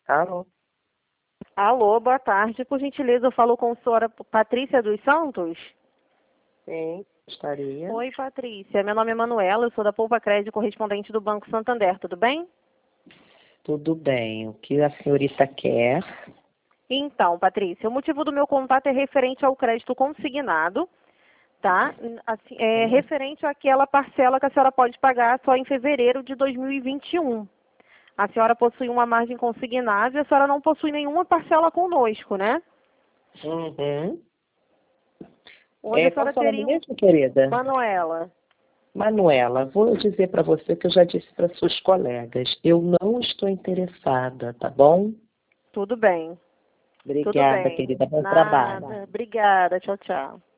Alô? Alô, boa tarde. Por gentileza, eu falo com a senhora Patrícia dos Santos? Sim, gostaria. Oi, Patrícia. Meu nome é Manuela, eu sou da Poupa Crédito, correspondente do Banco Santander, tudo bem? Tudo bem. O que a senhorita quer? Então, Patrícia, o motivo do meu contato é referente ao crédito consignado, tá? Assim, é referente àquela parcela que a senhora pode pagar só em fevereiro de 2021. A senhora possui uma margem consignável, a senhora não possui nenhuma parcela conosco, né? Uhum. Hoje a Qual senhora o seu nome teria mesmo, querida? Manuela. Manuela, vou dizer para você que eu já disse para suas colegas. Eu não estou interessada, tá bom? Tudo bem. Tudo Obrigada, bem. querida. Bom trabalho. Nada. Obrigada. Tchau, tchau.